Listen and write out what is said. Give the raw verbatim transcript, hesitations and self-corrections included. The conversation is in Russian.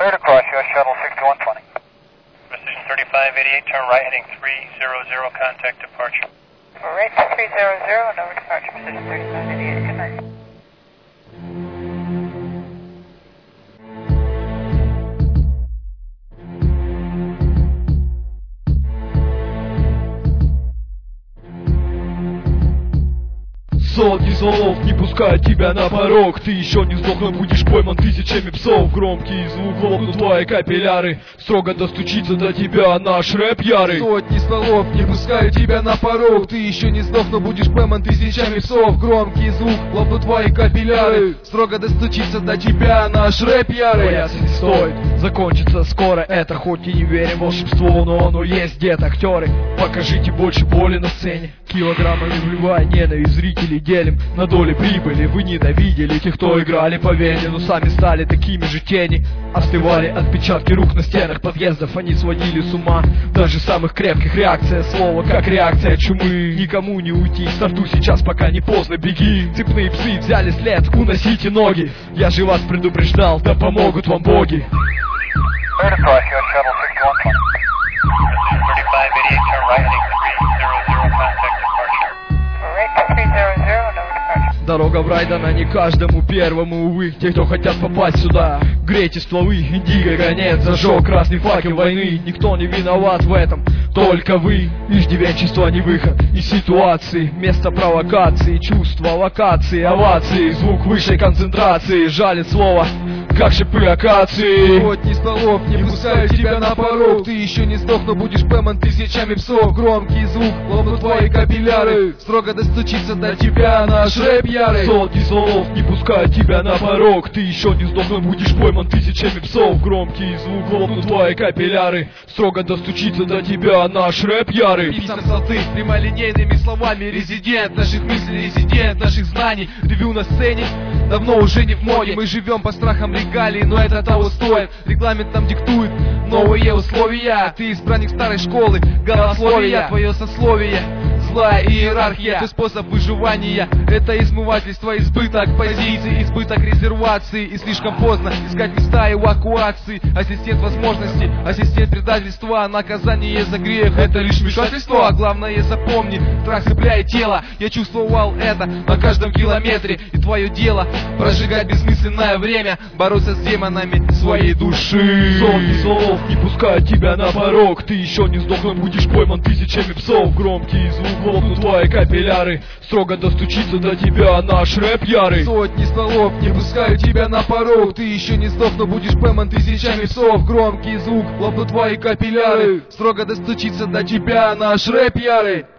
Cleared across U S Shuttle sixty-one twenty. Precision thirty-five eighty-eight, turn right heading three zero zero, contact departure. Right to three zero zero, no departure, Precision thirty-five eighty-eight, good night. Сотни слов не пускают тебя на порог. Ты еще не сдох, но будешь пойман тысячами псов. Громкий звук лопнут твои капилляры. Строго достучится до тебя наш рэп ярый. Сотни слов не пускают тебя на порог. Ты еще не сдох, но будешь пойман тысячами псов. Громкий звук лопнут твои капилляры. Строго достучится до тебя наш рэп ярый. Бояться не стоит, закончится скоро это. Хоть и не верим в волшебство, но оно есть. Где актеры? Покажите больше боли на сцене. Килограммами вливая ненависть зрителей делим на доли прибыли. Вы ненавидели тех, кто играли по вене, но сами стали такими же тени. Остывали отпечатки рук на стенах подъездов, они сводили с ума даже самых крепких. Реакция слова как реакция чумы. Никому не уйти, старту сейчас пока не поздно, беги. Цепные псы взяли след, уносите ноги. Я же вас предупреждал, да помогут вам боги. Cleared across U S Shuttle sixty-one twenty. Precision thirty-five eighty-eight, turn right heading three zero zero, contact departure. Right to three zero zero, no departure. Дорога в рай дана не каждому первому, увы. Те, кто хотят попасть сюда, грейте стволы. Индиго гонец зажег красный факел войны. Никто не виноват в этом, только вы. Иждивенчество не выход из ситуации. Место провокации, чувство локации, овации. Звук высшей концентрации, жалит слово, как шипы акации. Сотни слов не пускают тебя на порог. Ты еще не сдох, но будешь пойман тысячами псов. Громкий звук лопнут твои капилляры. Строго достучится до тебя наш рэп ярый. Сотни слов не пускают тебя на порог. Ты еще не сдох, но будешь пойман тысячами псов. Громкий звук лопнут твои капилляры. Строго достучится до тебя наш рэп ярый. Писам салты прямолинейными словами. Резидент наших мыслей, резидент наших знаний. Ревью на сцене давно уже не в моде. Мы живем по страхам регалий, но это того стоит. Регламент нам диктует новые условия. Ты избранник старой школы, голословия. Твое сословие, злая иерархия. Твой способ выживания — это измывательство, избыток позиций, избыток резервации. И слишком поздно искать места эвакуации. Ассистент возможностей, ассистент предательства. Наказание за грех — это лишь вмешательство. А главное запомни, страх цепляет тело. Я чувствовал это на каждом километре. И твое дело — прожигать бессмысленное время, бороться с демонами своей души. Сотни слов не пускают тебя на порог. Ты еще не сдох, но будешь пойман тысячами псов. Громкий звук лопнут твои капилляры. Строго достучится до тебя наш рэп ярый. Сотни слов не пускают тебя на порог. Ты еще не сдох, но будешь пойман тысячами псов. Громкий звук лопнут твои капилляры. Строго достучится до тебя наш рэп ярый.